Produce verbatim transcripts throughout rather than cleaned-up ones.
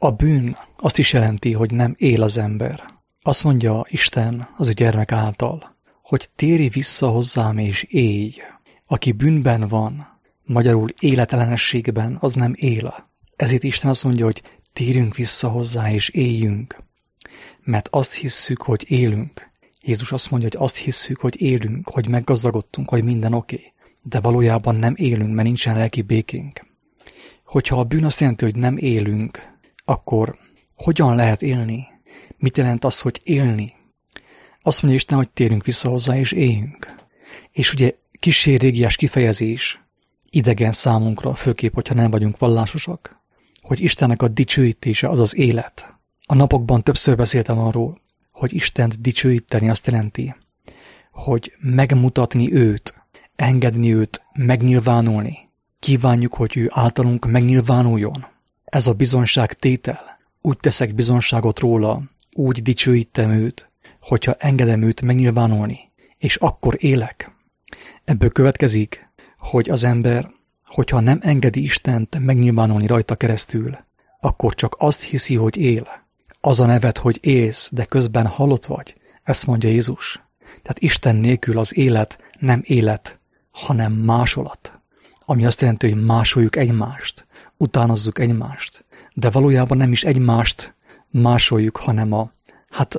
A bűn azt is jelenti, hogy nem él az ember. Azt mondja Isten az ő gyermek által, hogy térj vissza hozzám és élj. Aki bűnben van, magyarul életellenességben, az nem él. Ezért Isten azt mondja, hogy térjünk vissza hozzá és éljünk. Mert azt hisszük, hogy élünk. Jézus azt mondja, hogy azt hisszük, hogy élünk, hogy meggazdagodtunk, hogy minden oké. Okay. De valójában nem élünk, mert nincsen lelki békénk. Hogyha a bűn azt jelenti, hogy nem élünk, akkor hogyan lehet élni? Mit jelent az, hogy élni? Azt mondja Isten, hogy térjünk vissza hozzá és éljünk. És ugye kissé régiás kifejezés, idegen számunkra, főképp, hogyha nem vagyunk vallásosak, hogy Istennek a dicsőítése az az élet. A napokban többször beszéltem arról, hogy Istent dicsőíteni azt jelenti, hogy megmutatni őt, engedni őt megnyilvánulni. Kívánjuk, hogy ő általunk megnyilvánuljon. Ez a bizonság tétel. Úgy teszek bizonságot róla, úgy dicsőítem őt, hogyha engedem őt megnyilvánulni, és akkor élek. Ebből következik, hogy az ember, hogyha nem engedi Istent megnyilvánulni rajta keresztül, akkor csak azt hiszi, hogy él. Az a nevet, hogy élsz, de közben halott vagy. Ezt mondja Jézus. Tehát Isten nélkül az élet nem élet, hanem másolat. Ami azt jelenti, hogy másoljuk egymást, utánozzuk egymást. De valójában nem is egymást másoljuk, hanem a, hát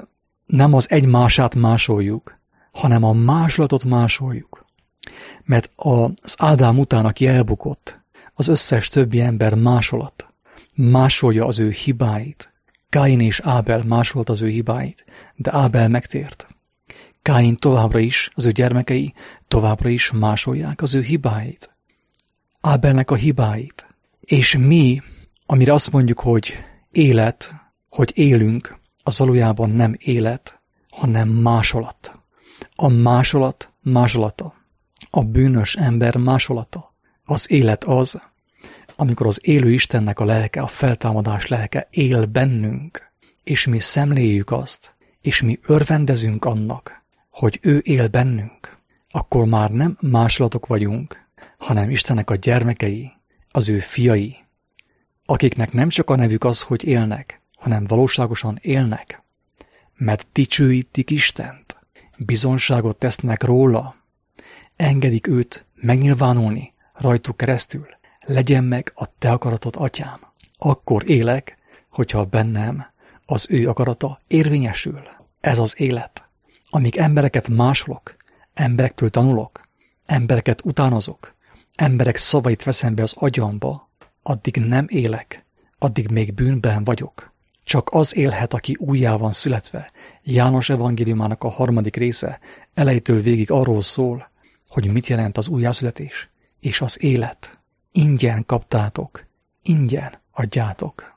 nem az egymását másoljuk, hanem a másolatot másoljuk. Mert az Ádám után, aki elbukott, az összes többi ember másolat, másolja az ő hibáit. Káin és Ábel másolt az ő hibáit, de Ábel megtért. Káin továbbra is, az ő gyermekei továbbra is másolják az ő hibáit. Ábelnek a hibáit. És mi, amire azt mondjuk, hogy élet, hogy élünk, az valójában nem élet, hanem másolat. A másolat másolata. A bűnös ember másolata. Az élet az, amikor az élő Istennek a lelke, a feltámadás lelke él bennünk, és mi szemléljük azt, és mi örvendezünk annak, hogy ő él bennünk, akkor már nem másolatok vagyunk, hanem Istennek a gyermekei, az ő fiai, akiknek nem csak a nevük az, hogy élnek, hanem valóságosan élnek, mert dicsőítik Istent, bizonságot tesznek róla, engedik őt megnyilvánulni rajtuk keresztül, legyen meg a te akaratod, atyám. Akkor élek, hogyha bennem az ő akarata érvényesül. Ez az élet. Amíg embereket másolok, emberektől tanulok, embereket utánozok, emberek szavait veszem be az agyamba, addig nem élek, addig még bűnben vagyok. Csak az élhet, aki újjá van születve. János evangéliumának a harmadik része elejétől végig arról szól, hogy mit jelent az újjászületés és az élet. Ingyen kaptátok, ingyen adjátok.